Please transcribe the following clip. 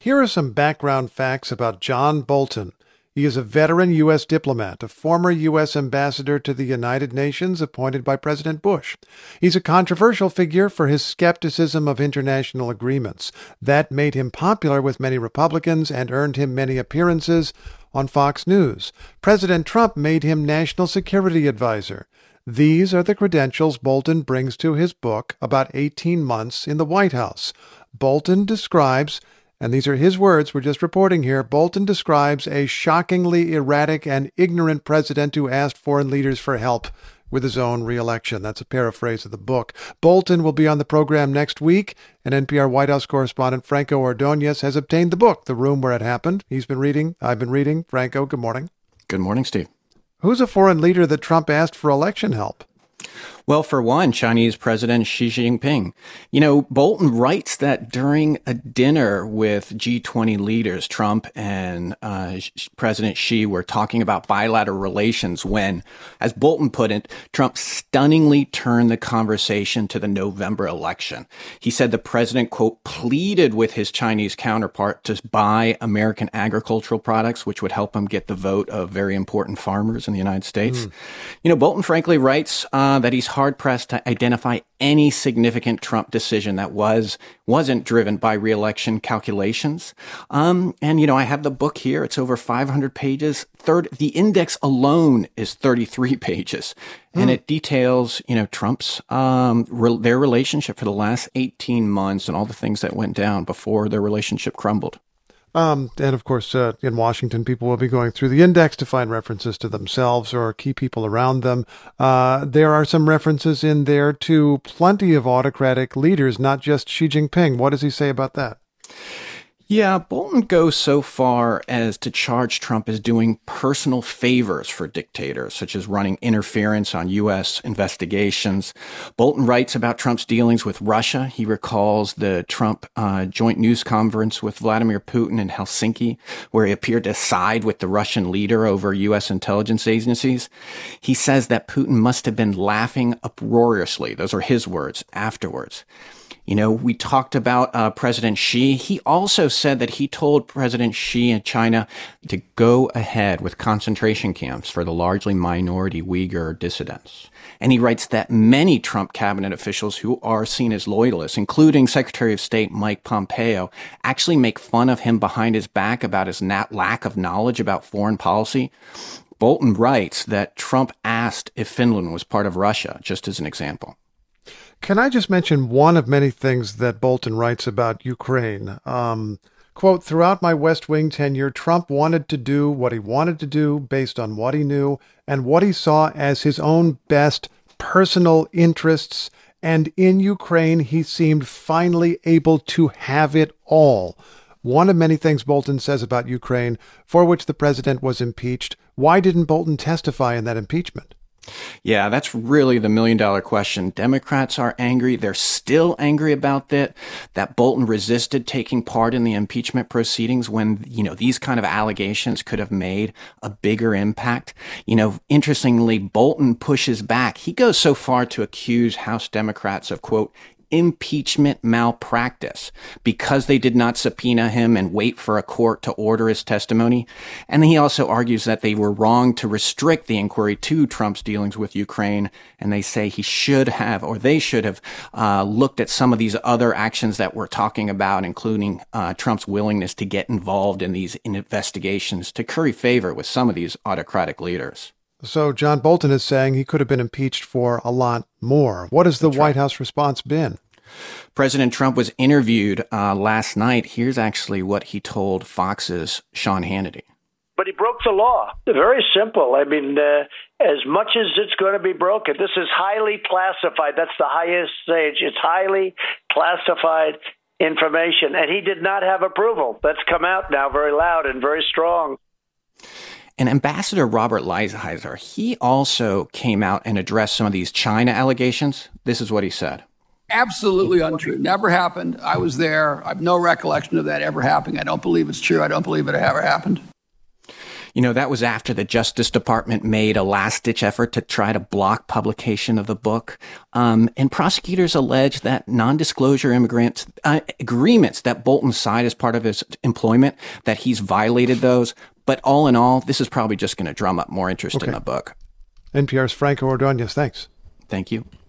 Here are some background facts about John Bolton. He is a veteran U.S. diplomat, a former U.S. ambassador to the United Nations appointed by President Bush. He's a controversial figure for his skepticism of international agreements. That made him popular with many Republicans and earned him many appearances on Fox News. President Trump made him National Security Advisor. These are the credentials Bolton brings to his book, About 18 Months in the White House. Bolton describes, and these are his words, we're just reporting here, Bolton describes a shockingly erratic and ignorant president who asked foreign leaders for help with his own re-election. That's a paraphrase of the book. Bolton will be on the program next week, and NPR White House correspondent Franco Ordonez has obtained the book, The Room Where It Happened. He's been reading. I've been reading. Franco, good morning. Good morning, Steve. Who's a foreign leader that Trump asked for election help? Well, for one, Chinese President Xi Jinping. You know, Bolton writes that during a dinner with G20 leaders, Trump and President Xi were talking about bilateral relations when, as Bolton put it, Trump stunningly turned the conversation to the November election. He said the president, quote, pleaded with his Chinese counterpart to buy American agricultural products, which would help him get the vote of very important farmers in the United States. You know, Bolton frankly writes that he's hard-pressed to identify any significant Trump decision that wasn't driven by re-election calculations. And, you know, I have the book here. It's over 500 pages. The index alone is 33 pages. And it details, you know, Trump's, their relationship for the last 18 months and all the things that went down before their relationship crumbled. And of course, in Washington, people will be going through the index to find references to themselves or key people around them. There are some references in there to plenty of autocratic leaders, not just Xi Jinping. What does he say about that? Yeah, Bolton goes so far as to charge Trump as doing personal favors for dictators, such as running interference on U.S. investigations. Bolton writes about Trump's dealings with Russia. He recalls the Trump joint news conference with Vladimir Putin in Helsinki, where he appeared to side with the Russian leader over U.S. intelligence agencies. He says that Putin must have been laughing uproariously. Those are his words afterwards. You know, we talked about President Xi. He also said that he told President Xi in China to go ahead with concentration camps for the largely minority Uyghur dissidents. And he writes that many Trump cabinet officials who are seen as loyalists, including Secretary of State Mike Pompeo, actually make fun of him behind his back about his lack of knowledge about foreign policy. Bolton writes that Trump asked if Finland was part of Russia, just as an example. Can I just mention one of many things that Bolton writes about Ukraine? Quote, throughout my West Wing tenure, Trump wanted to do what he wanted to do based on what he knew and what he saw as his own best personal interests. And in Ukraine, he seemed finally able to have it all. One of many things Bolton says about Ukraine for which the president was impeached. Why didn't Bolton testify in that impeachment? Yeah, that's really the million-dollar question. Democrats are angry. They're still angry about that Bolton resisted taking part in the impeachment proceedings when, you know, these kind of allegations could have made a bigger impact. You know, interestingly, Bolton pushes back. He goes so far to accuse House Democrats of, quote, impeachment malpractice because they did not subpoena him and wait for a court to order his testimony. And he also argues that they were wrong to restrict the inquiry to Trump's dealings with Ukraine. And they say he should have, or they should have, looked at some of these other actions that we're talking about, including Trump's willingness to get involved in these investigations to curry favor with some of these autocratic leaders. So John Bolton is saying he could have been impeached for a lot more. What has the White House response been? President Trump was interviewed last night. Here's actually what he told Fox's Sean Hannity. But he broke the law. Very simple. I mean, as much as it's going to be broken, this is highly classified. That's the highest stage. It's highly classified information. And he did not have approval. That's come out now very loud and very strong. And Ambassador Robert Lighthizer, he also came out and addressed some of these China allegations. This is what he said. Absolutely untrue. Never happened. I was there. I have no recollection of that ever happening. I don't believe it's true. I don't believe it ever happened. That was after the Justice Department made a last-ditch effort to try to block publication of the book. And prosecutors allege that non-disclosure agreements that Bolton signed as part of his employment, that he's violated those. But all in all, this is probably just going to drum up more interest in the book. NPR's Franco Ordonez, thanks. Thank you.